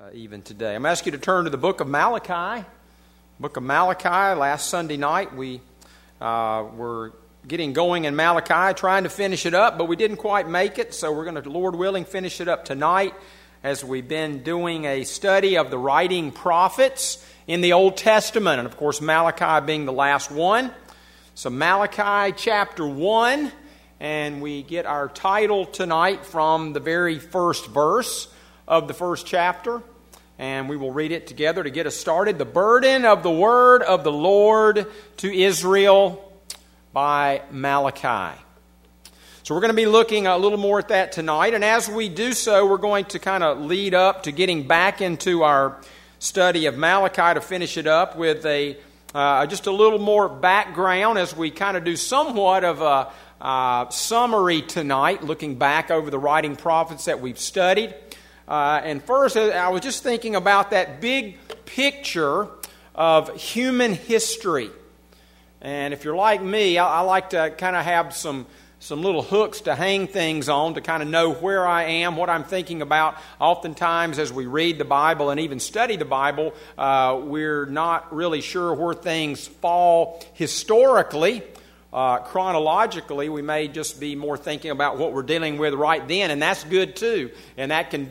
even today. I'm going to ask you to turn to the book of Malachi. Book of Malachi. Last Sunday night we were getting going in Malachi, trying to finish it up, but we didn't quite make it, so we're going to, Lord willing, finish it up tonight as we've been doing a study of the writing prophets in the Old Testament, and of course Malachi being the last one. So Malachi chapter 1, and we get our title tonight from the very first verse of the first chapter, and we will read it together to get us started. The burden of the word of the Lord to Israel by Malachi. So we're going to be looking a little more at that tonight, and as we do so, we're going to kind of lead up to getting back into our study of Malachi to finish it up with just a little more background as we kind of do somewhat of a summary tonight, looking back over the writing prophets that we've studied. And first, I was just thinking about that big picture of human history. And if you're like me, I like to kind of have some little hooks to hang things on to kind of know where I am, what I'm thinking about. Oftentimes as we read the Bible and even study the Bible, we're not really sure where things fall historically. Chronologically, we may just be more thinking about what we're dealing with right then, and that's good too. And that can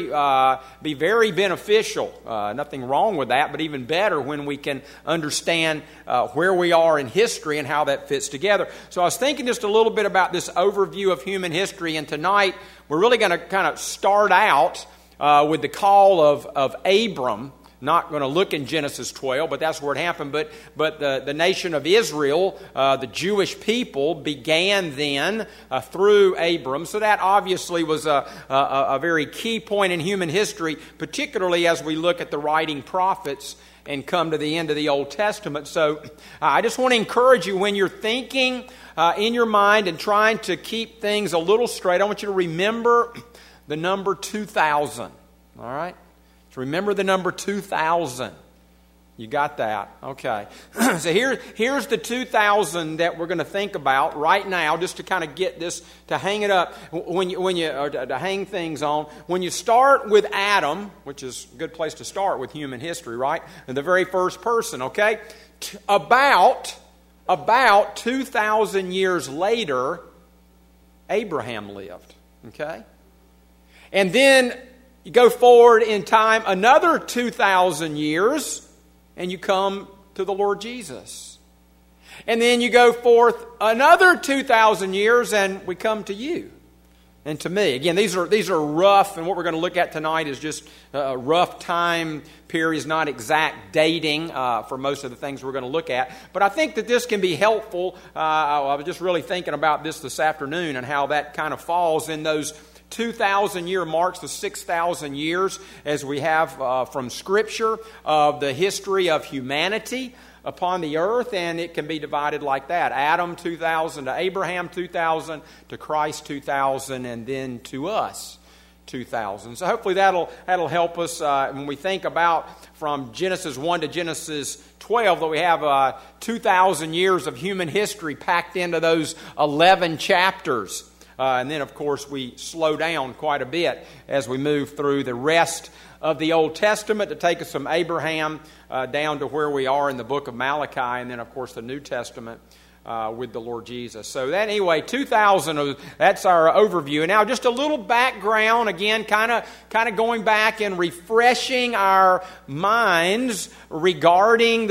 be very beneficial. Nothing wrong with that, but even better when we can understand where we are in history and how that fits together. So I was thinking just a little bit about this overview of human history, and tonight we're really going to kind of start out with the call of Abram. Not going to look in Genesis 12, but that's where it happened. But the nation of Israel, the Jewish people, began then through Abram. So that obviously was a very key point in human history, particularly as we look at the writing prophets and come to the end of the Old Testament. So I just want to encourage you, when you're thinking in your mind and trying to keep things a little straight, I want you to remember the number 2000. All right? Remember the number 2000. You got that? Okay. So here's the 2000 that we're going to think about right now, just to kind of get this, to hang it up, to hang things on. When you start with Adam, which is a good place to start with human history, right? And the very first person, okay? About 2,000 years later, Abraham lived, okay? And then you go forward in time another 2,000 years, and you come to the Lord Jesus. And then you go forth another 2,000 years, and we come to you and to me. Again, these are rough, and what we're going to look at tonight is just a rough time periods, not exact dating for most of the things we're going to look at. But I think that this can be helpful. I was just really thinking about this afternoon and how that kind of falls in those 2,000 year marks, the 6,000 years, as we have from Scripture, of the history of humanity upon the earth, and it can be divided like that. Adam 2,000 to Abraham 2,000 to Christ 2,000, and then to us 2,000. So hopefully that'll help us when we think about from Genesis 1 to Genesis 12, that we have 2,000 years of human history packed into those 11 chapters. And then, of course, we slow down quite a bit as we move through the rest of the Old Testament to take us from Abraham down to where we are in the book of Malachi, and then, of course, the New Testament with the Lord Jesus. So that, anyway, 2000, that's our overview. And now just a little background, again, kind of going back and refreshing our minds regarding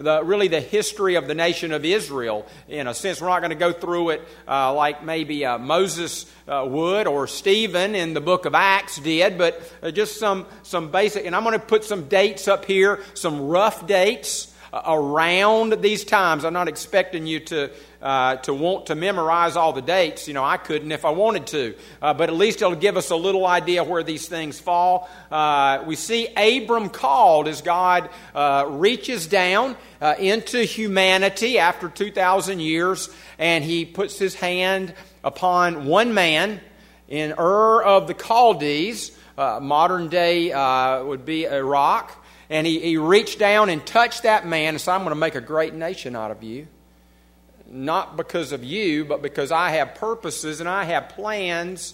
the history of the nation of Israel. In a sense, we're not going to go through it like maybe Moses would, or Stephen in the book of Acts did, but just some basic, and I'm going to put some dates up here, some rough dates around these times. I'm not expecting you to want to memorize all the dates. You know, I couldn't if I wanted to. But at least it'll give us a little idea where these things fall. We see Abram called as God reaches down into humanity after 2,000 years, and he puts his hand upon one man in Ur of the Chaldees. Modern day would be Iraq. And he reached down and touched that man and said, I'm going to make a great nation out of you. Not because of you, but because I have purposes and I have plans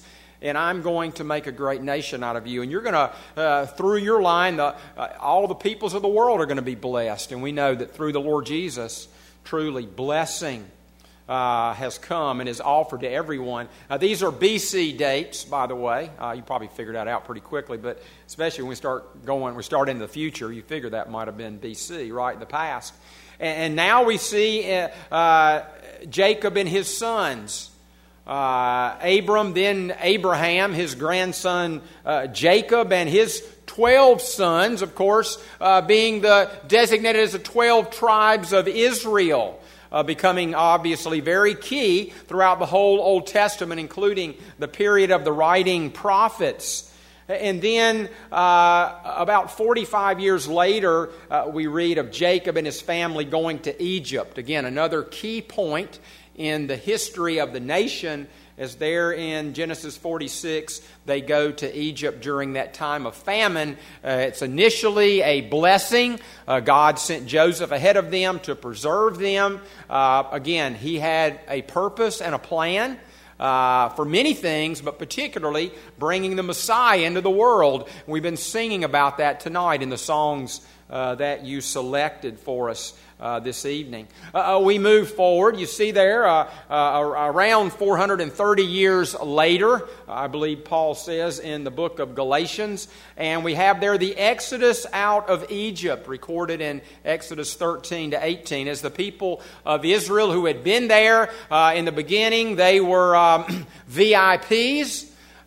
and I'm going to make a great nation out of you. And you're going to, through your line, all the peoples of the world are going to be blessed. And we know that through the Lord Jesus, truly blessing has come and is offered to everyone. These are BC dates, by the way. You probably figured that out pretty quickly, but especially when we start into the future, you figure that might have been BC, right, in the past. And now we see Jacob and his sons. Abram, then Abraham, his grandson Jacob, and his 12 sons, of course, being designated as the 12 tribes of Israel. Becoming obviously very key throughout the whole Old Testament, including the period of the writing prophets. And then about 45 years later, we read of Jacob and his family going to Egypt. Again, another key point in the history of the nation, as there in Genesis 46, they go to Egypt during that time of famine. It's initially a blessing. God sent Joseph ahead of them to preserve them. Again, he had a purpose and a plan for many things, but particularly bringing the Messiah into the world. We've been singing about that tonight in the songs that you selected for us this evening. We move forward. You see there, around 430 years later, I believe Paul says in the book of Galatians, and we have there the Exodus out of Egypt, recorded in Exodus 13 to 18, as the people of Israel who had been there in the beginning, they were VIPs.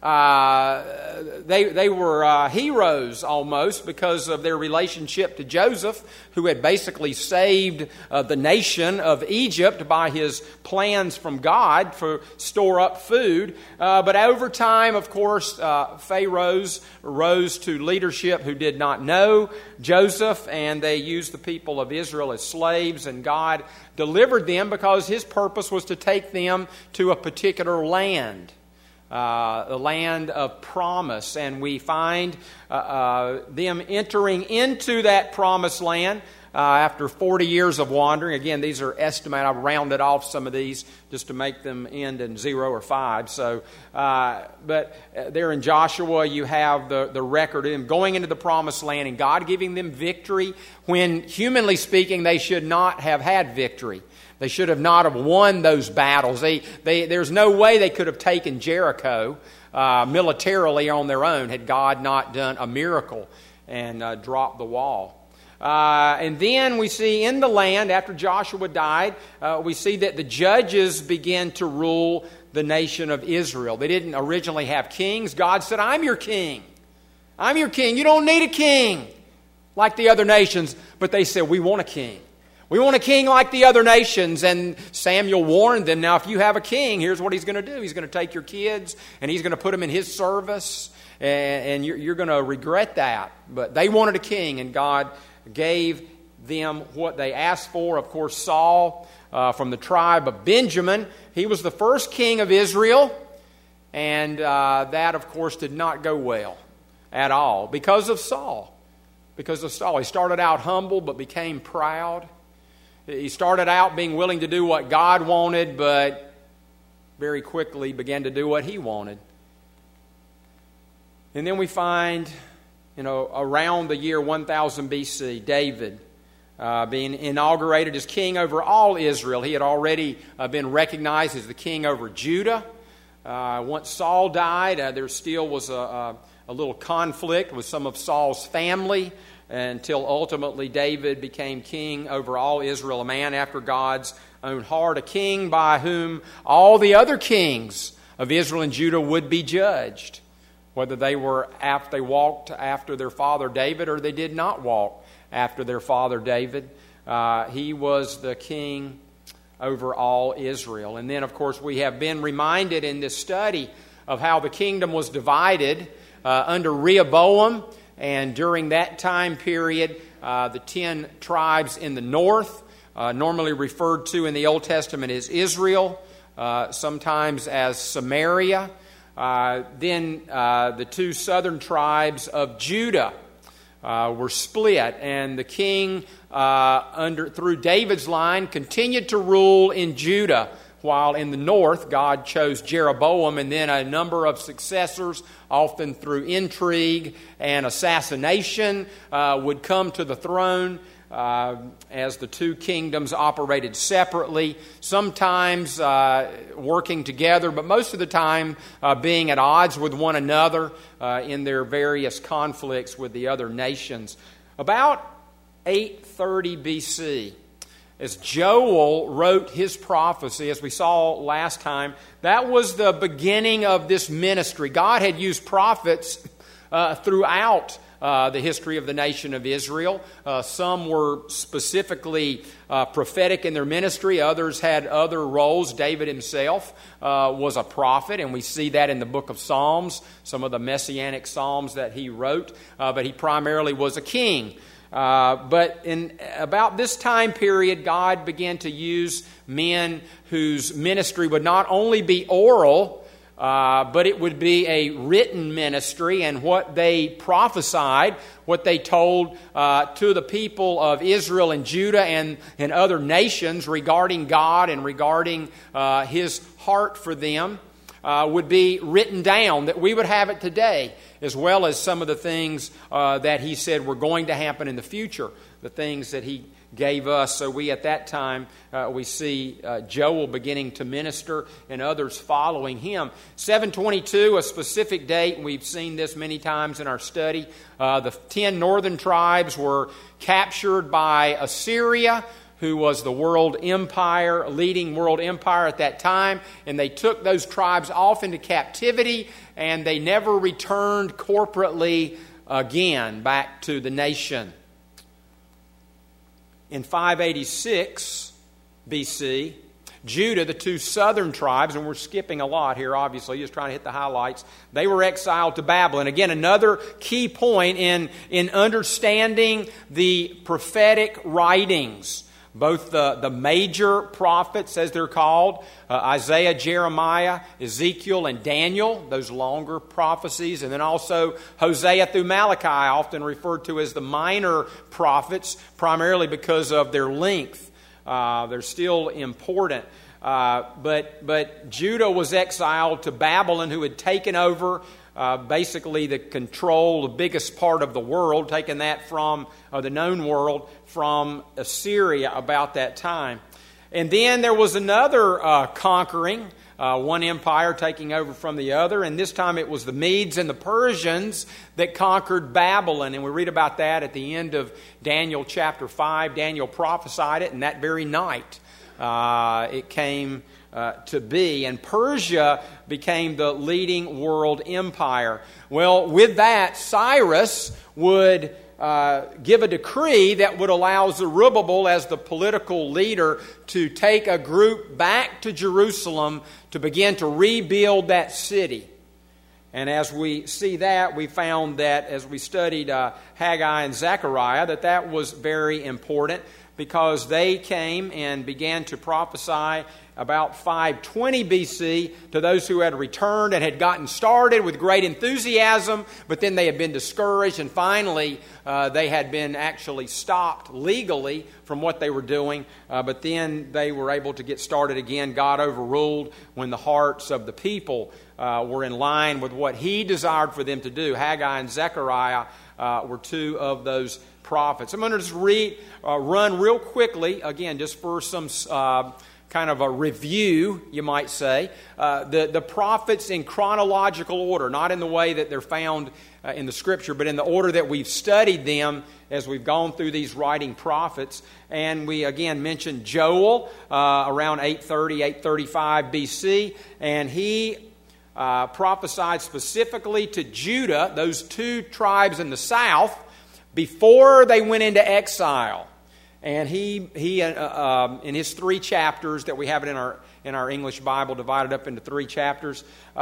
They were heroes almost because of their relationship to Joseph, who had basically saved the nation of Egypt by his plans from God to store up food. But over time, of course, pharaohs rose to leadership who did not know Joseph, and they used the people of Israel as slaves, and God delivered them because his purpose was to take them to a particular land. The land of promise, and we find them entering into that promised land after 40 years of wandering. Again, these are estimated. I've rounded off some of these just to make them end in 0 or 5. So, but there in Joshua, you have the record of them going into the promised land and God giving them victory when, humanly speaking, they should not have had victory. They should have not have won those battles. There's no way they could have taken Jericho militarily on their own had God not done a miracle and dropped the wall. And then we see in the land, after Joshua died, we see that the judges began to rule the nation of Israel. They didn't originally have kings. God said, I'm your king. I'm your king. You don't need a king like the other nations. But they said, we want a king. We want a king like the other nations. And Samuel warned them, now if you have a king, here's what he's going to do. He's going to take your kids and he's going to put them in his service. And you're going to regret that. But they wanted a king, and God gave them what they asked for. Of course, Saul from the tribe of Benjamin, he was the first king of Israel. And that, of course, did not go well at all because of Saul. Because of Saul. He started out humble but became proud. He started out being willing to do what God wanted, but very quickly began to do what he wanted. And then we find, around the year 1000 BC, David being inaugurated as king over all Israel. He had already been recognized as the king over Judah. Once Saul died, there still was a little conflict with some of Saul's family, until ultimately David became king over all Israel, a man after God's own heart, a king by whom all the other kings of Israel and Judah would be judged, whether they walked after their father David or they did not walk after their father David. He was the king over all Israel. And then, of course, we have been reminded in this study of how the kingdom was divided under Rehoboam. And during that time period, the 10 tribes in the north, normally referred to in the Old Testament as Israel, sometimes as Samaria. Then the 2 southern tribes of Judah were split, and the king through David's line continued to rule in Judah, while in the north, God chose Jeroboam and then a number of successors, often through intrigue and assassination, would come to the throne as the two kingdoms operated separately, sometimes working together, but most of the time being at odds with one another in their various conflicts with the other nations. About 830 BC, as Joel wrote his prophecy, as we saw last time, that was the beginning of this ministry. God had used prophets throughout the history of the nation of Israel. Some were specifically prophetic in their ministry. Others had other roles. David himself was a prophet, and we see that in the book of Psalms, some of the messianic psalms that he wrote. But he primarily was a king. But in about this time period, God began to use men whose ministry would not only be oral, but it would be a written ministry, and what they prophesied, what they told to the people of Israel and Judah and other nations regarding God and regarding His heart for them, would be written down, that we would have it today, as well as some of the things that He said were going to happen in the future, the things that He gave us. So we, at that time, we see Joel beginning to minister and others following him. 722, a specific date, and we've seen this many times in our study. The 10 northern tribes were captured by Assyria, who was the world empire, leading world empire at that time, and they took those tribes off into captivity, and they never returned corporately again back to the nation. In 586 BC, Judah, the two southern tribes, and we're skipping a lot here, obviously, just trying to hit the highlights, they were exiled to Babylon. Again, another key point in understanding the prophetic writings. Both the major prophets, as they're called, Isaiah, Jeremiah, Ezekiel, and Daniel, those longer prophecies, and then also Hosea through Malachi, often referred to as the minor prophets, primarily because of their length. They're still important. But Judah was exiled to Babylon, who had taken over basically the control, the biggest part of the world, taking that from the known world from Assyria about that time. And then there was another conquering, one empire taking over from the other, and this time it was the Medes and the Persians that conquered Babylon, and we read about that at the end of Daniel chapter 5. Daniel prophesied it, and that very night it came to be, and Persia became the leading world empire. Well, with that, Cyrus would give a decree that would allow Zerubbabel, as the political leader, to take a group back to Jerusalem to begin to rebuild that city. And as we see that, we found that as we studied Haggai and Zechariah, that was very important, because they came and began to prophesy about 520 BC to those who had returned and had gotten started with great enthusiasm, but then they had been discouraged, and finally they had been actually stopped legally from what they were doing, but then they were able to get started again. God overruled when the hearts of the people were in line with what He desired for them to do. Haggai and Zechariah were two of those prophets. I'm going to just run real quickly, again, just for some kind of a review, you might say, the prophets in chronological order, not in the way that they're found in the Scripture, but in the order that we've studied them as we've gone through these writing prophets. And we again mentioned Joel around 830, 835 BC, and he prophesied specifically to Judah, those two tribes in the south, before they went into exile. And he in his 3 chapters that we have it in our English Bible, divided up into 3 chapters,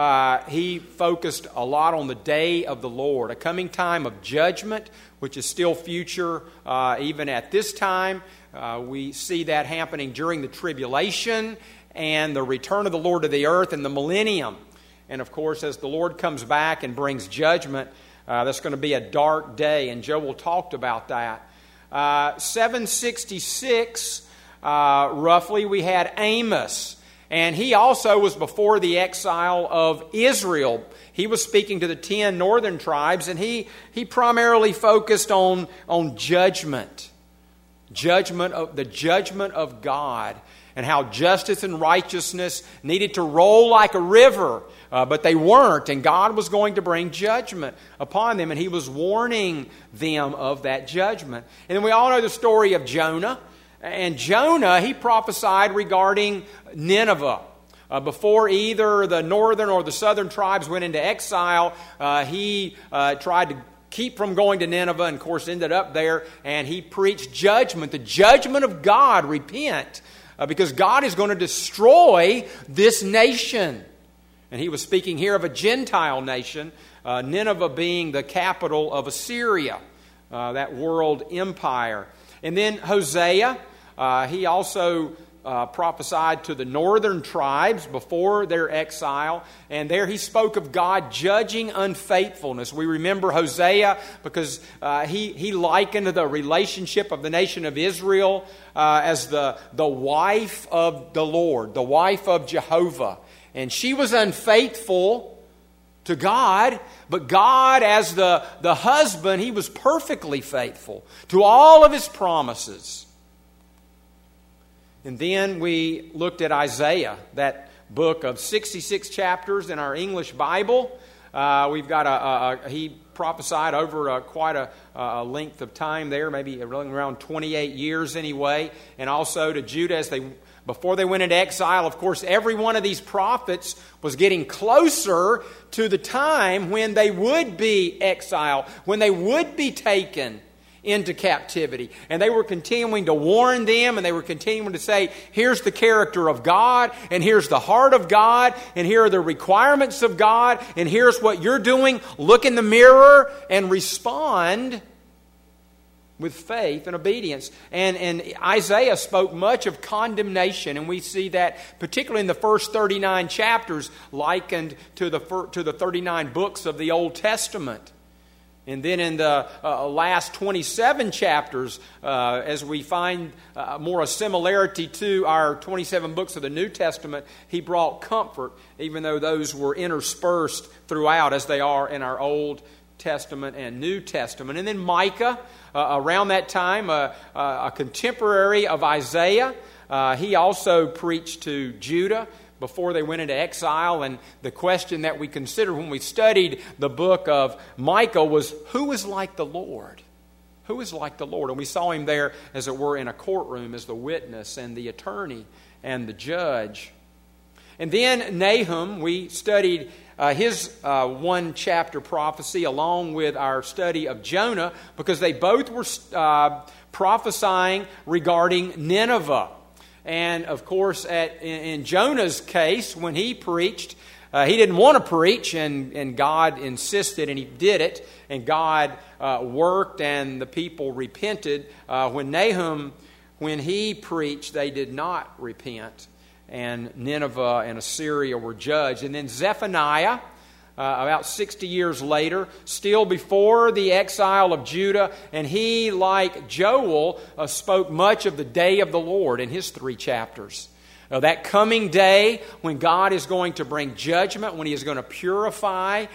he focused a lot on the day of the Lord, a coming time of judgment, which is still future even at this time. We see that happening during the tribulation and the return of the Lord to the earth and the millennium. And of course, as the Lord comes back and brings judgment, that's going to be a dark day, and Joel talked about that. 766, roughly, we had Amos. And he also was before the exile of Israel. He was speaking to the 10 northern tribes, and he primarily focused on judgment. The judgment of God, and how justice and righteousness needed to roll like a river, but they weren't, and God was going to bring judgment upon them, and he was warning them of that judgment. And then we all know the story of Jonah. And Jonah, he prophesied regarding Nineveh. Before either the northern or the southern tribes went into exile, he tried to keep from going to Nineveh, and of course ended up there, and he preached judgment, the judgment of God. Repent, because God is going to destroy this nation. And he was speaking here of a Gentile nation, Nineveh being the capital of Assyria, that world empire. And then Hosea, he also prophesied to the northern tribes before their exile, and there he spoke of God judging unfaithfulness. We remember Hosea because he likened the relationship of the nation of Israel as the wife of the Lord, the wife of Jehovah. And she was unfaithful to God, but God, as the husband, he was perfectly faithful to all of his promises. And then we looked at Isaiah, that book of 66 chapters in our English Bible. We've got he prophesied over quite a length of time there, maybe around 28 years anyway. And also to Judah before they went into exile. Of course, every one of these prophets was getting closer to the time when they would be exiled, when they would be taken into captivity. And they were continuing to warn them, and they were continuing to say, here's the character of God, and here's the heart of God, and here are the requirements of God, and here's what you're doing. Look in the mirror and respond with faith and obedience. And Isaiah spoke much of condemnation, and we see that particularly in the first 39 chapters likened to the 39 books of the Old Testament. And then in the last 27 chapters, as we find more a similarity to our 27 books of the New Testament, he brought comfort, even though those were interspersed throughout as they are in our Old Testament and New Testament. And then Micah, around that time, a contemporary of Isaiah, he also preached to Judah before they went into exile. And the question that we considered when we studied the book of Micah was, who is like the Lord? Who is like the Lord? And we saw him there, as it were, in a courtroom as the witness and the attorney and the judge. And then Nahum, we studied his one-chapter prophecy along with our study of Jonah, because they both were prophesying regarding Nineveh. And, of course, in Jonah's case, when he preached, he didn't want to preach, and God insisted, and he did it. And God worked, and the people repented. When Nahum, when he preached, they did not repent. And Nineveh and Assyria were judged. And then Zephaniah, about 60 years later, still before the exile of Judah, and he, like Joel, spoke much of the day of the Lord in his 3 chapters. That coming day when God is going to bring judgment, when he is going to purify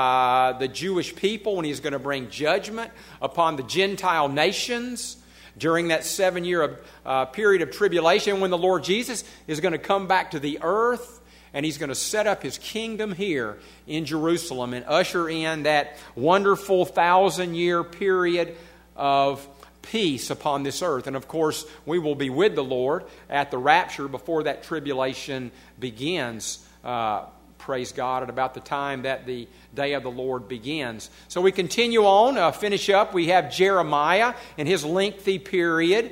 the Jewish people, when he is going to bring judgment upon the Gentile nations during that 7-year period of tribulation, when the Lord Jesus is going to come back to the earth. And he's going to set up his kingdom here in Jerusalem and usher in that wonderful 1,000-year period of peace upon this earth. And of course, we will be with the Lord at the rapture before that tribulation begins. Praise God, at about the time that the day of the Lord begins. So we continue on, finish up. We have Jeremiah and his lengthy period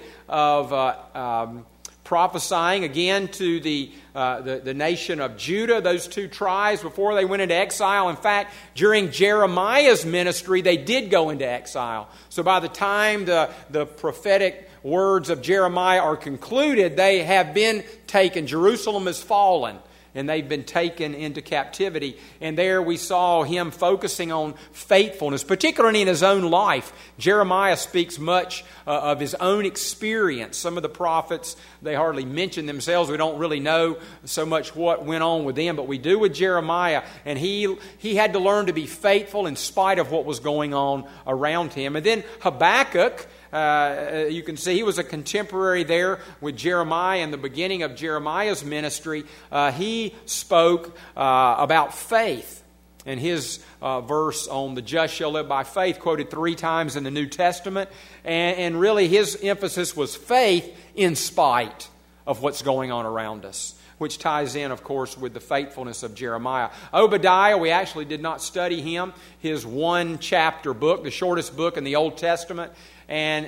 of prophesying again to the nation of Judah, those 2 tribes, before they went into exile. In fact, during Jeremiah's ministry, they did go into exile. So by the time the prophetic words of Jeremiah are concluded, they have been taken. Jerusalem has fallen. and they've been taken into captivity. And there we saw him focusing on faithfulness, particularly in his own life. Jeremiah speaks much of his own experience. Some of the prophets, they hardly mention themselves. We don't really know so much what went on with them, but we do with Jeremiah. And he had to learn to be faithful in spite of what was going on around him. And then Habakkuk, you can see he was a contemporary there with Jeremiah in the beginning of Jeremiah's ministry. He spoke about faith. And his verse on the just shall live by faith, quoted 3 times in the New Testament. And really his emphasis was faith in spite of what's going on around us, which ties in, of course, with the faithfulness of Jeremiah. Obadiah, we actually did not study him. His 1-chapter book, the shortest book in the Old Testament. And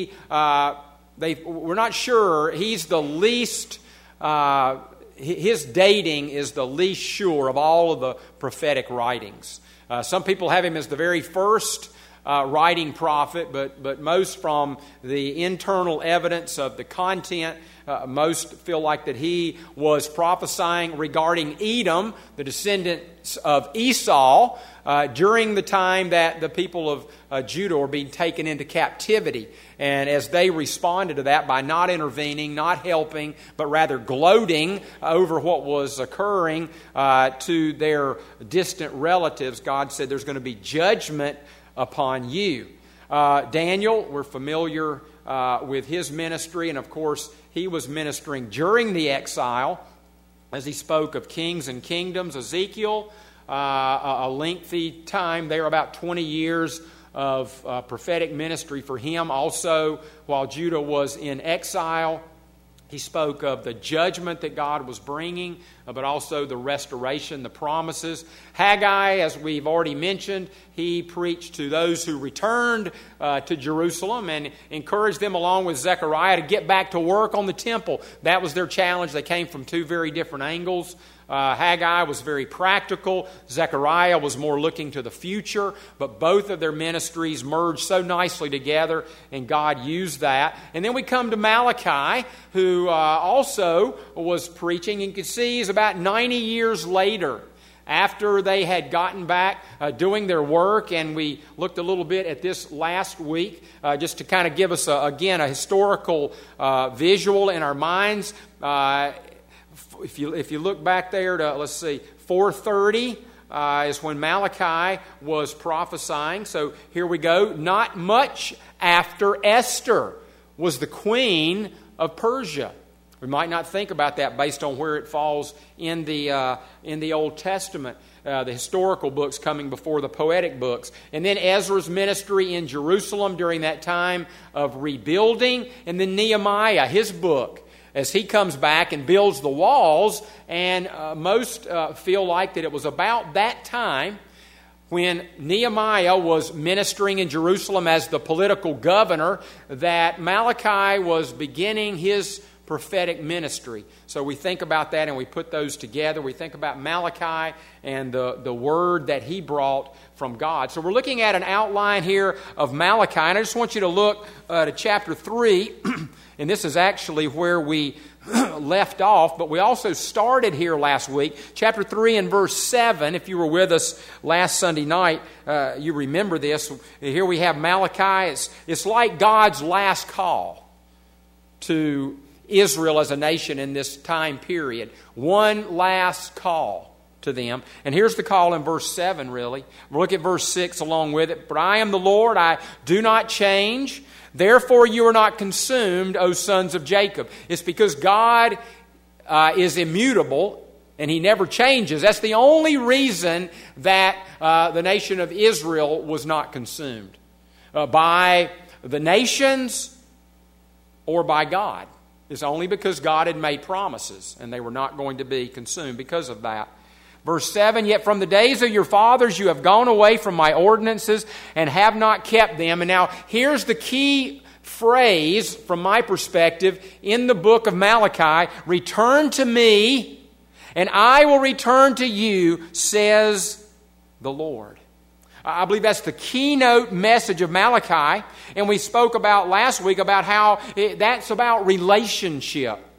we're not sure, he's the least... his dating is the least sure of all of the prophetic writings. Some people have him as the very first writing prophet, but most from the internal evidence of the content, most feel like that he was prophesying regarding Edom, the descendants of Esau, during the time that the people of Judah were being taken into captivity. And as they responded to that by not intervening, not helping, but rather gloating over what was occurring to their distant relatives, God said there's going to be judgment upon you. Daniel, we're familiar with his ministry, and of course he was ministering during the exile as he spoke of kings and kingdoms. Ezekiel, a lengthy time there, about 20 years of prophetic ministry for him. Also, while Judah was in exile, he spoke of the judgment that God was bringing, but also the restoration, the promises. Haggai, as we've already mentioned, he preached to those who returned to Jerusalem and encouraged them, along with Zechariah, to get back to work on the temple. That was their challenge. They came from 2 very different angles. Haggai was very practical. Zechariah was more looking to the future. But both of their ministries merged so nicely together, and God used that. And then we come to Malachi, who also was preaching. You can see he's about 90 years later, after they had gotten back doing their work. And we looked a little bit at this last week just to kind of give us, again, a historical visual in our minds. If you look back there to, let's see, 430 is when Malachi was prophesying. So here we go. Not much after Esther was the queen of Persia. We might not think about that based on where it falls in the Old Testament. The historical books coming before the poetic books. And then Ezra's ministry in Jerusalem during that time of rebuilding. And then Nehemiah, his book, as he comes back and builds the walls. And most feel like that it was about that time when Nehemiah was ministering in Jerusalem as the political governor that Malachi was beginning his prophetic ministry. So we think about that and we put those together. We think about Malachi and the word that he brought from God. So we're looking at an outline here of Malachi. And I just want you to look to chapter 3. And this is actually where we left off, but we also started here last week. Chapter 3 and verse 7, if you were with us last Sunday night, you remember this. Here we have Malachi. It's like God's last call to Israel as a nation in this time period. One last call to them. And here's the call in verse 7, really. We'll look at verse 6 along with it. But I am the Lord, I do not change. Therefore you are not consumed, O sons of Jacob. It's because God is immutable and He never changes. That's the only reason that the nation of Israel was not consumed. By the nations or by God. It's only because God had made promises and they were not going to be consumed because of that. Verse 7, yet from the days of your fathers you have gone away from my ordinances and have not kept them. And now here's the key phrase from my perspective in the book of Malachi. Return to me and I will return to you, says the Lord. I believe that's the keynote message of Malachi. And we spoke about last week about how that's about relationship.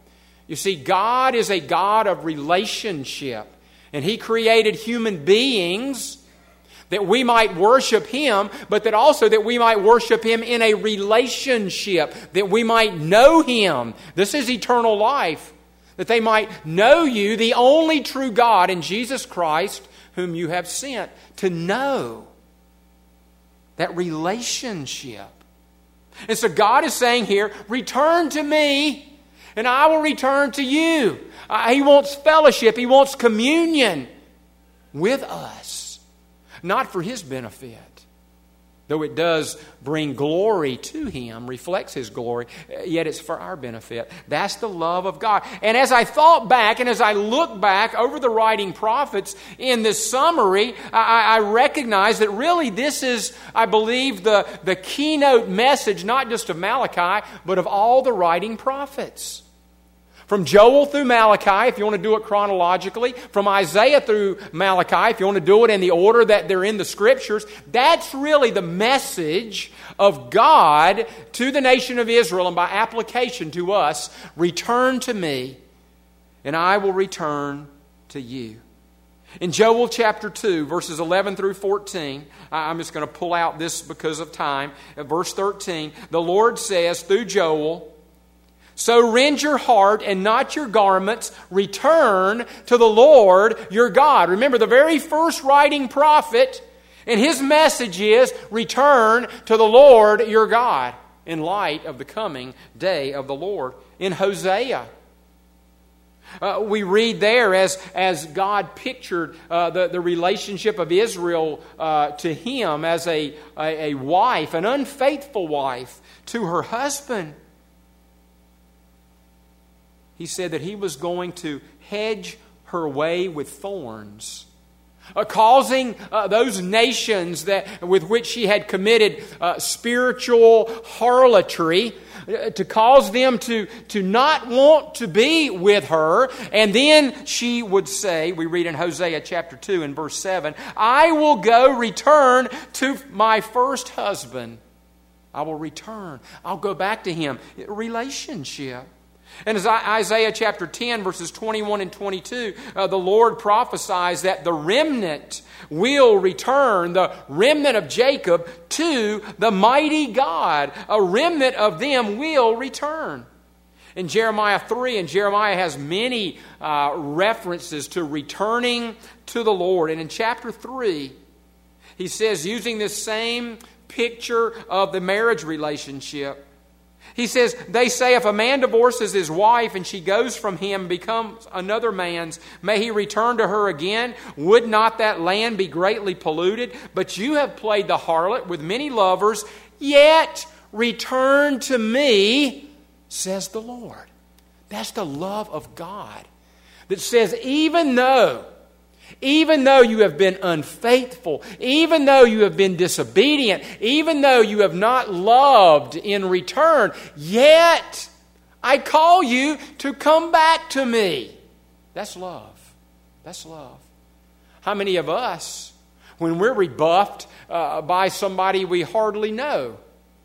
You see, God is a God of relationship. And He created human beings that we might worship Him, but that also that we might worship Him in a relationship, that we might know Him. This is eternal life. That they might know You, the only true God, and Jesus Christ, whom You have sent. To know that relationship. And so God is saying here, return to Me, and I will return to you. He wants fellowship. He wants communion with us. Not for His benefit, though it does bring glory to Him, reflects His glory, yet it's for our benefit. That's the love of God. And as I thought back and as I look back over the writing prophets in this summary, I recognize that really this is, I believe, the keynote message, not just of Malachi, but of all the writing prophets. From Joel through Malachi, if you want to do it chronologically. From Isaiah through Malachi, if you want to do it in the order that they're in the Scriptures. That's really the message of God to the nation of Israel, and by application to us. Return to Me, and I will return to you. In Joel chapter 2, verses 11 through 14, I'm just going to pull out this because of time. At verse 13, the Lord says through Joel, "So rend your heart and not your garments. Return to the Lord your God." Remember, the very first writing prophet, and his message is, return to the Lord your God, in light of the coming day of the Lord. In Hosea, we read there as God pictured the relationship of Israel to Him as a wife, an unfaithful wife to her husband. He said that He was going to hedge her way with thorns, causing those nations with which she had committed spiritual harlotry, to cause them to not want to be with her. And then she would say, we read in Hosea chapter 2 and verse 7, "I will return to my first husband." I will return. I'll go back to him. Relationship. And as Isaiah chapter 10, verses 21 and 22, the Lord prophesies that the remnant will return, the remnant of Jacob, to the mighty God. A remnant of them will return. In Jeremiah 3, and Jeremiah has many references to returning to the Lord. And in chapter 3, he says, using this same picture of the marriage relationship, he says, "They say if a man divorces his wife and she goes from him and becomes another man's, may he return to her again? Would not that land be greatly polluted? But you have played the harlot with many lovers, yet return to Me, says the Lord." That's the love of God that says, even though you have been unfaithful, even though you have been disobedient, even though you have not loved in return, yet I call you to come back to Me. That's love. That's love. How many of us, when we're rebuffed by somebody we hardly know,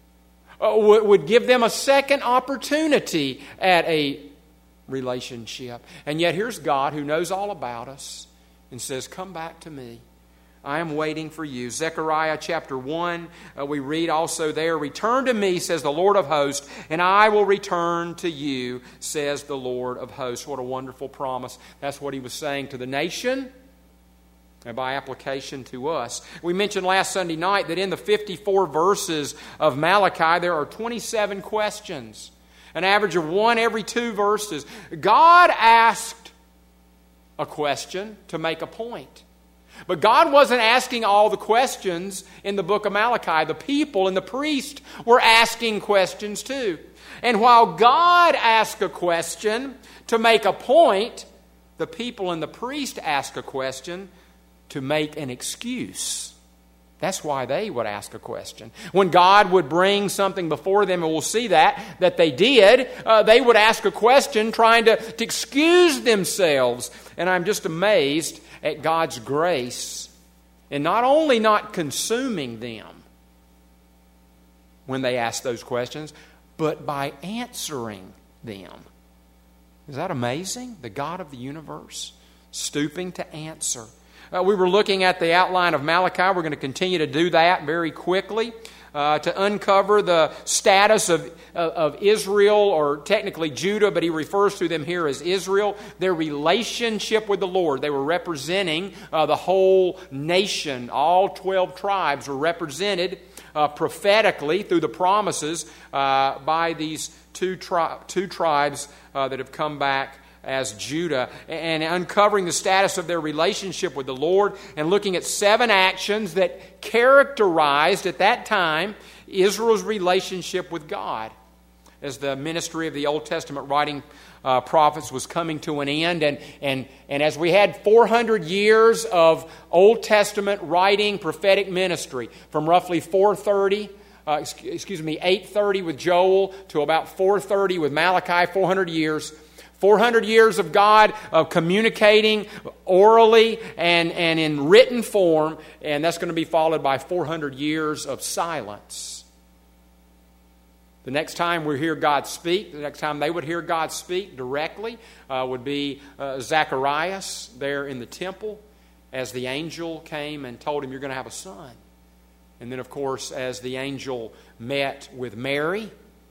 would give them a second opportunity at a relationship? And yet here's God who knows all about us and says, "Come back to Me. I am waiting for you." Zechariah chapter 1, we read also there, "Return to Me, says the Lord of hosts, and I will return to you, says the Lord of hosts." What a wonderful promise. That's what He was saying to the nation, and by application to us. We mentioned last Sunday night that in the 54 verses of Malachi, there are 27 questions, an average of one every 2 verses. God asked a question to make a point. But God wasn't asking all the questions in the book of Malachi. The people and the priest were asking questions too. And while God asked a question to make a point, the people and the priest asked a question to make an excuse. That's why they would ask a question. When God would bring something before them, and we'll see that they did, they would ask a question trying to excuse themselves. And I'm just amazed at God's grace in not only not consuming them when they ask those questions, but by answering them. Is that amazing? The God of the universe stooping to answer. We were looking at the outline of Malachi. We're going to continue to do that very quickly to uncover the status of Israel, or technically Judah, but he refers to them here as Israel, their relationship with the Lord. They were representing the whole nation. All 12 tribes were represented prophetically through the promises by these two tribes that have come back as Judah, and uncovering the status of their relationship with the Lord, and looking at 7 actions that characterized at that time Israel's relationship with God as the ministry of the Old Testament writing prophets was coming to an end, and as we had 400 years of Old Testament writing prophetic ministry, from roughly 830 with Joel to about 430 with Malachi, 400 years. 400 years of God communicating orally and in written form, and that's going to be followed by 400 years of silence. The next time we hear God speak, the next time they would hear God speak directly would be Zacharias there in the temple as the angel came and told him, "You're going to have a son." And then, of course, as the angel met with Mary,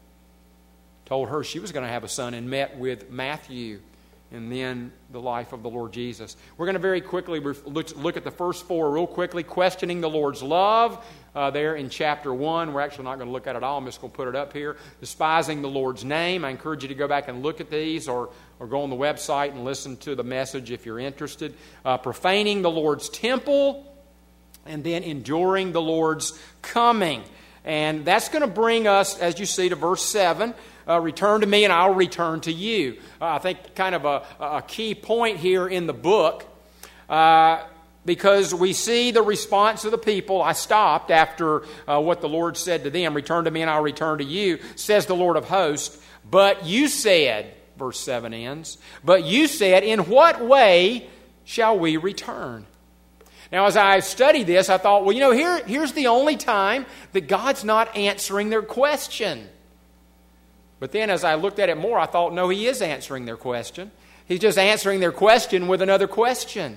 told her she was going to have a son, and met with Matthew, and then the life of the Lord Jesus. We're going to very quickly look at the first 4 real quickly. Questioning the Lord's love there in chapter 1. We're actually not going to look at it all. I'm just going to put it up here. Despising the Lord's name. I encourage you to go back and look at these, or go on the website and listen to the message if you're interested. Profaning the Lord's temple, and then enduring the Lord's coming. And that's going to bring us, as you see, to verse 7. Return to me and I'll return to you. I think kind of a key point here in the book, because we see the response of the people. I stopped after what the Lord said to them, "Return to me and I'll return to you," says the Lord of hosts. "But you said," verse 7 ends, "but you said, in what way shall we return?" Now, as I studied this, I thought, well, here's the only time that God's not answering their question. But then as I looked at it more, I thought, no, He is answering their question. He's just answering their question with another question.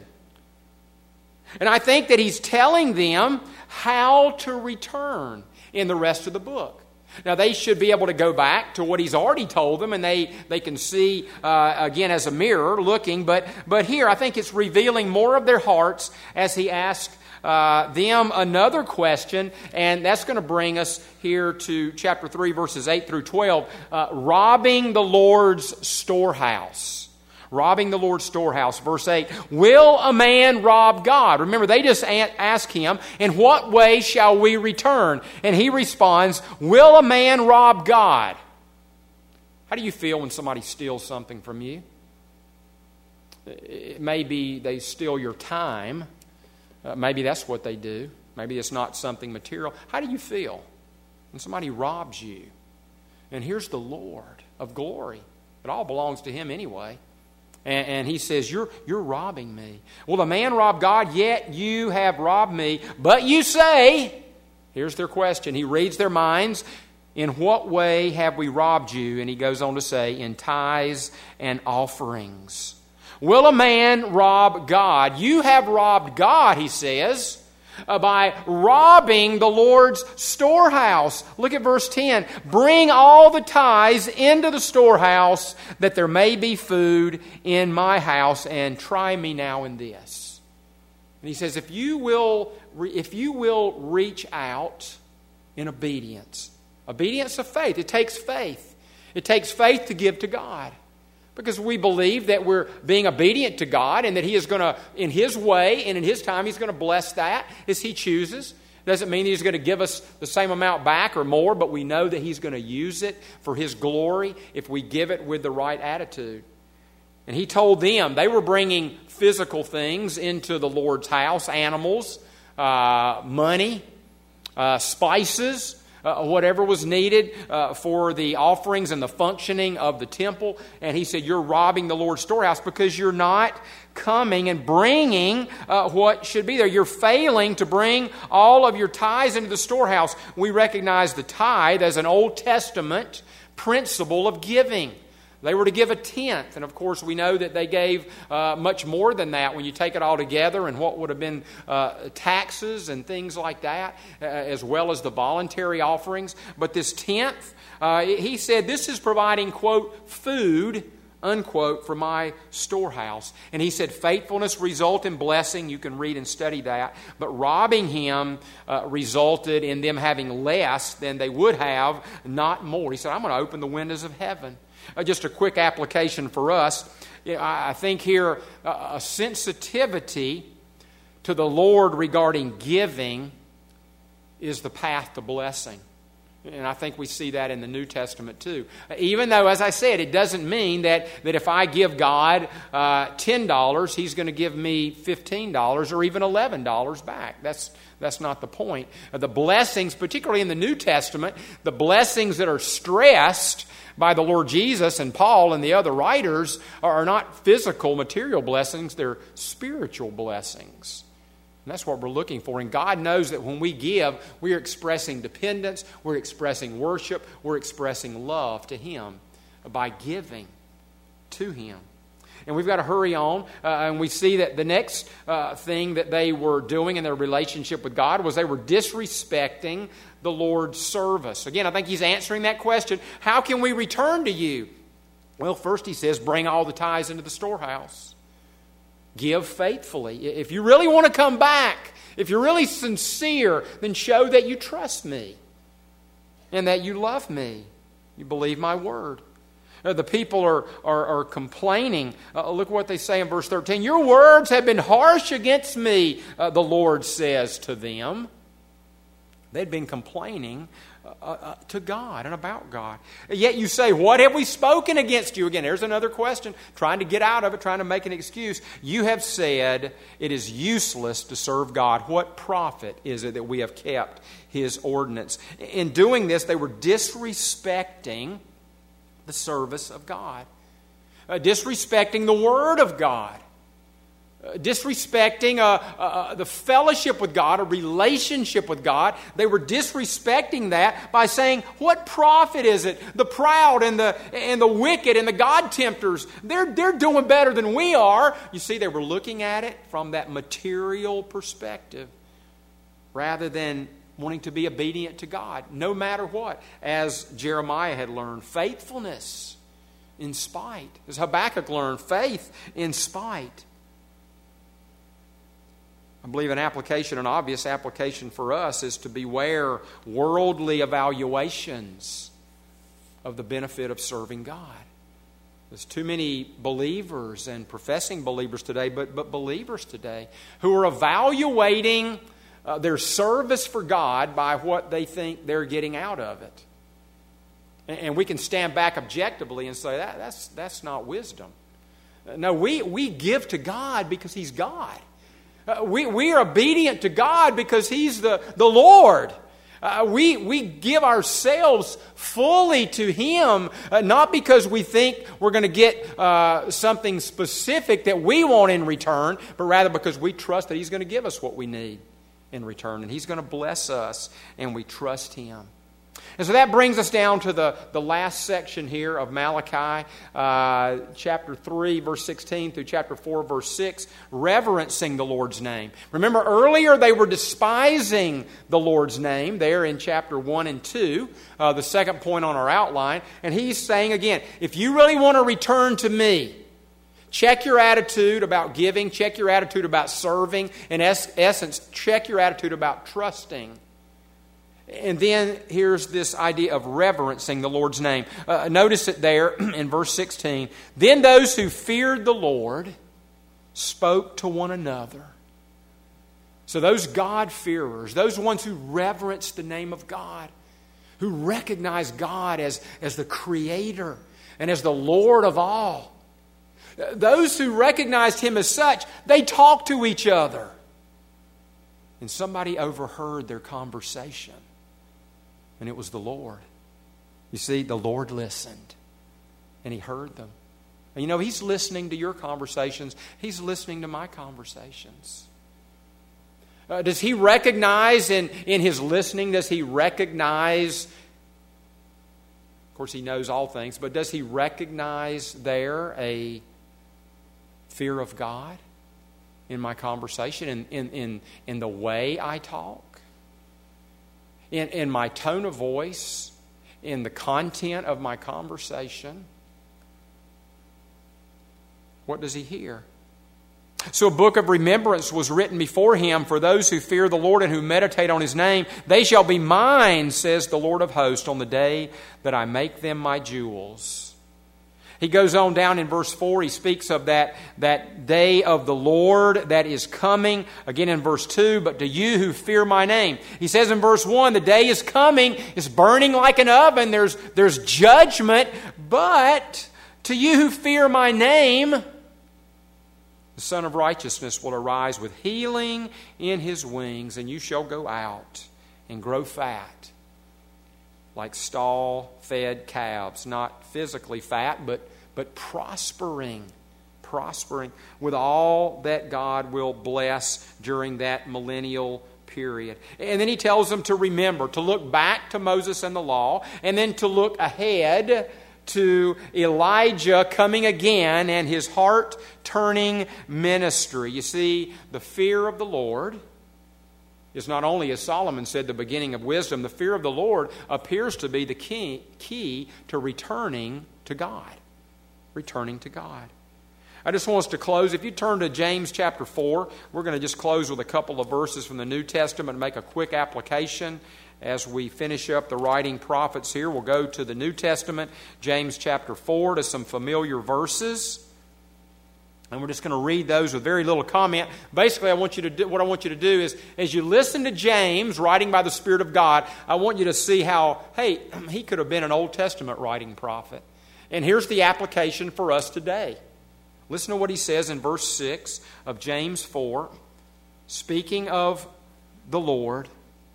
And I think that He's telling them how to return in the rest of the book. Now, they should be able to go back to what He's already told them, and they can see, again, as a mirror looking. But here, I think it's revealing more of their hearts as He asks them another question, and that's going to bring us here to chapter 3, verses 8 through 12, robbing the Lord's storehouse. Robbing the Lord's storehouse. Verse 8, will a man rob God? Remember, they just ask him, in what way shall we return? And he responds, will a man rob God? How do you feel when somebody steals something from you? It may be they steal your time. Maybe that's what they do. Maybe it's not something material. How do you feel when somebody robs you? And here's the Lord of glory. It all belongs to Him anyway. And He says, you're robbing me. Will a man rob God? Yet you have robbed me. But you say, here's their question. He reads their minds. In what way have we robbed you? And he goes on to say, in tithes and offerings. Will a man rob God? You have robbed God, he says, by robbing the Lord's storehouse. Look at verse 10. Bring all the tithes into the storehouse, that there may be food in my house, and try me now in this. And he says, if you will reach out in obedience of faith. It takes faith. It takes faith to give to God. Because we believe that we're being obedient to God, and that He is going to, in His way and in His time, He's going to bless that as He chooses. Doesn't mean He's going to give us the same amount back or more, but we know that He's going to use it for His glory if we give it with the right attitude. And He told them, they were bringing physical things into the Lord's house, animals, money, spices, whatever was needed for the offerings and the functioning of the temple. And He said, you're robbing the Lord's storehouse because you're not coming and bringing what should be there. You're failing to bring all of your tithes into the storehouse. We recognize the tithe as an Old Testament principle of giving. They were to give a tenth. And of course, we know that they gave much more than that when you take it all together, and what would have been taxes and things like that, as well as the voluntary offerings. But this tenth, he said, this is providing, quote, food, unquote, for my storehouse. And he said, faithfulness result in blessing. You can read and study that. But robbing him resulted in them having less than they would have, not more. He said, I'm going to open the windows of heaven. Just a quick application for us. I think here a sensitivity to the Lord regarding giving is the path to blessing. And I think we see that in the New Testament too. Even though, as I said, it doesn't mean that if I give God $10, He's going to give me $15 or even $11 back. That's not the point. The blessings, particularly in the New Testament, the blessings that are stressed by the Lord Jesus and Paul and the other writers are not physical, material blessings. They're spiritual blessings. And that's what we're looking for. And God knows that when we give, we are expressing dependence, we're expressing worship, we're expressing love to Him by giving to Him. And we've got to hurry on. And we see that the next thing that they were doing in their relationship with God was they were disrespecting the Lord's service. Again, I think He's answering that question. How can we return to you? Well, first He says, bring all the tithes into the storehouse. Give faithfully. If you really want to come back, if you're really sincere, then show that you trust me and that you love me. You believe my word. The people are complaining. Look what they say in verse 13. Your words have been harsh against me, the Lord says to them. They'd been complaining to God and about God. Yet you say, what have we spoken against you? Again, there's another question, trying to get out of it, trying to make an excuse. You have said it is useless to serve God. What profit is it that we have kept His ordinance? In doing this, they were disrespecting the service of God, disrespecting the Word of God, disrespecting the fellowship with God, a relationship with God. They were disrespecting that by saying, what profit is it? The proud and the wicked and the God tempters, they're doing better than we are. You see, they were looking at it from that material perspective rather than wanting to be obedient to God, no matter what. As Jeremiah had learned, faithfulness in spite. As Habakkuk learned, faith in spite. I believe an obvious application for us is to beware worldly evaluations of the benefit of serving God. There's too many believers and professing believers today, but believers today, who are evaluating their service for God by what they think they're getting out of it. And we can stand back objectively and say, that's not wisdom. No, we give to God because He's God. We are obedient to God because He's the Lord. We give ourselves fully to Him, not because we think we're going to get something specific that we want in return, but rather because we trust that He's going to give us what we need in return, and He's going to bless us, and we trust Him. And so that brings us down to the last section here of Malachi, chapter 3, verse 16 through chapter 4, verse 6, reverencing the Lord's name. Remember, earlier they were despising the Lord's name there in chapter 1 and 2, the second point on our outline. And He's saying again, if you really want to return to me, check your attitude about giving, check your attitude about serving, in essence, check your attitude about trusting. And then here's this idea of reverencing the Lord's name. Notice it there in verse 16. Then those who feared the Lord spoke to one another. So those God-fearers, those ones who reverence the name of God, who recognize God as the Creator and as the Lord of all, those who recognized Him as such, they talked to each other. And somebody overheard their conversation. And it was the Lord. You see, the Lord listened. And He heard them. And you know, He's listening to your conversations. He's listening to my conversations. Does He recognize in His listening, does He recognize Of course, He knows all things, but does He recognize there a fear of God in my conversation, in the way I talk, in my tone of voice, in the content of my conversation? What does He hear? So a book of remembrance was written before Him for those who fear the Lord and who meditate on His name. They shall be mine, says the Lord of hosts, on the day that I make them my jewels. He goes on down in verse 4. He speaks of that day of the Lord that is coming. Again in verse 2, but to you who fear my name. He says in verse 1, the day is coming. It's burning like an oven. There's judgment. But to you who fear my name, the Son of Righteousness will arise with healing in His wings, and you shall go out and grow fat like stall-fed calves. Not physically fat, but prospering with all that God will bless during that millennial period. And then He tells them to remember, to look back to Moses and the law, and then to look ahead to Elijah coming again and his heart-turning ministry. You see, the fear of the Lord is not only, as Solomon said, the beginning of wisdom. The fear of the Lord appears to be the key to returning to God. Returning to God. I just want us to close. If you turn to James chapter 4, we're going to just close with a couple of verses from the New Testament and make a quick application. As we finish up the writing prophets here, we'll go to the New Testament, James chapter 4, to some familiar verses. And we're just going to read those with very little comment. Basically, what I want you to do is, as you listen to James, writing by the Spirit of God, I want you to see how, hey, he could have been an Old Testament writing prophet. And here's the application for us today. Listen to what he says in verse 6 of James 4, speaking of the Lord.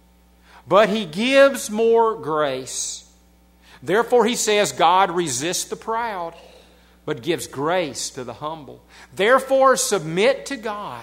But He gives more grace. Therefore, he says, God resists the proud, but gives grace to the humble. Therefore, submit to God.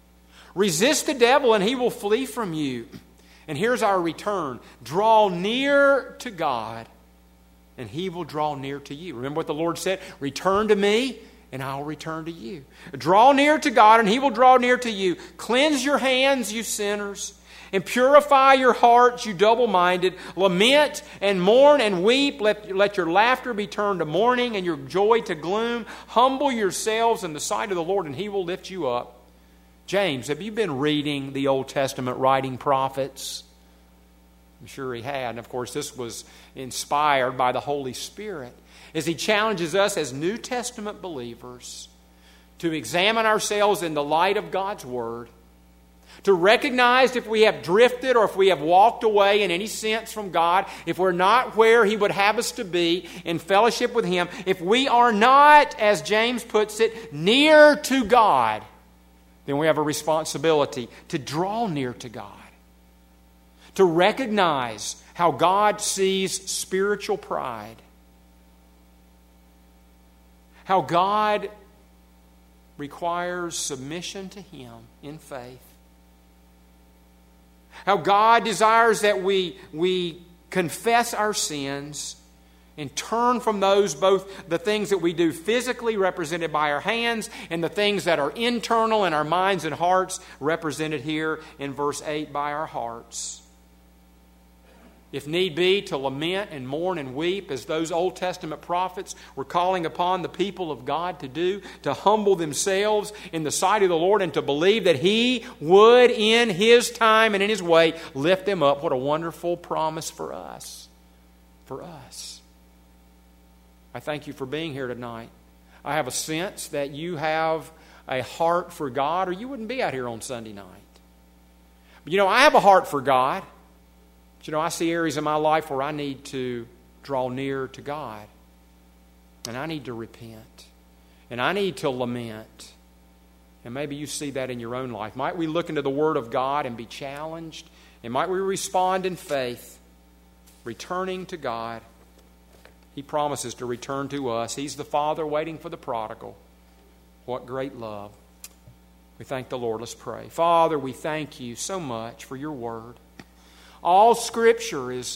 Resist the devil, and he will flee from you. And here's our return. Draw near to God, and He will draw near to you. Remember what the Lord said? Return to me, and I'll return to you. Draw near to God, and He will draw near to you. Cleanse your hands, you sinners, and purify your hearts, you double-minded. Lament and mourn and weep. Let your laughter be turned to mourning and your joy to gloom. Humble yourselves in the sight of the Lord, and He will lift you up. James, have you been reading the Old Testament writing prophets? I'm sure he had. And of course, this was inspired by the Holy Spirit as he challenges us as New Testament believers to examine ourselves in the light of God's Word, to recognize if we have drifted or if we have walked away in any sense from God, if we're not where He would have us to be in fellowship with Him, if we are not, as James puts it, near to God, then we have a responsibility to draw near to God, to recognize how God sees spiritual pride, how God requires submission to Him in faith, how God desires that we confess our sins and turn from those, both the things that we do physically represented by our hands and the things that are internal in our minds and hearts represented here in verse 8 by our hearts. If need be, to lament and mourn and weep as those Old Testament prophets were calling upon the people of God to do, to humble themselves in the sight of the Lord and to believe that He would, in His time and in His way, lift them up. What a wonderful promise for us. For us. I thank you for being here tonight. I have a sense that you have a heart for God, or you wouldn't be out here on Sunday night. But I have a heart for God. But I see areas in my life where I need to draw near to God. And I need to repent. And I need to lament. And maybe you see that in your own life. Might we look into the Word of God and be challenged? And might we respond in faith, returning to God? He promises to return to us. He's the Father waiting for the prodigal. What great love. We thank the Lord. Let's pray. Father, we thank You so much for Your Word. All Scripture is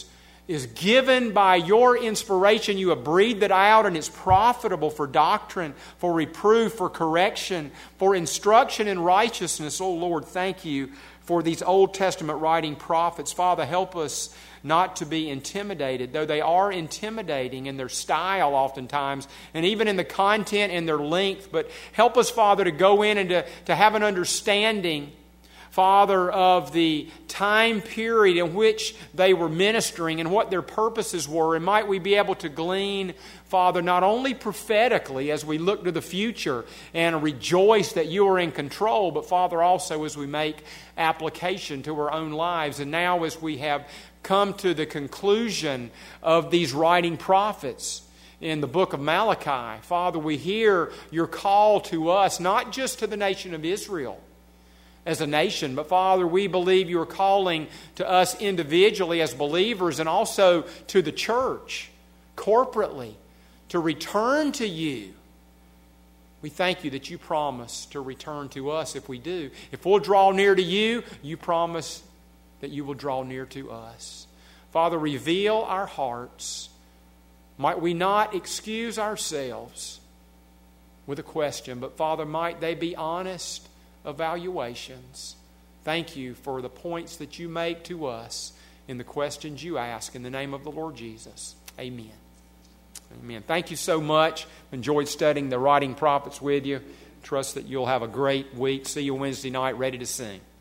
is given by your inspiration. You have breathed it out, and it's profitable for doctrine, for reproof, for correction, for instruction in righteousness. Oh Lord, thank you for these Old Testament writing prophets. Father, help us not to be intimidated, though they are intimidating in their style oftentimes, and even in the content and their length. But help us, Father, to go in and to have an understanding, Father, of the time period in which they were ministering and what their purposes were. And might we be able to glean, Father, not only prophetically as we look to the future and rejoice that you are in control, but Father, also as we make application to our own lives. And now as we have come to the conclusion of these writing prophets in the book of Malachi, Father, we hear your call to us, not just to the nation of Israel as a nation, but Father, we believe you are calling to us individually as believers and also to the church corporately to return to you. We thank you that you promise to return to us if we do. If we'll draw near to you, you promise that you will draw near to us. Father, reveal our hearts. Might we not excuse ourselves with a question, but Father, might they be honest evaluations. Thank you for the points that you make to us in the questions you ask. In the name of the Lord Jesus, amen. Amen. Thank you so much. Enjoyed studying the writing prophets with you. Trust that you'll have a great week. See you Wednesday night ready to sing.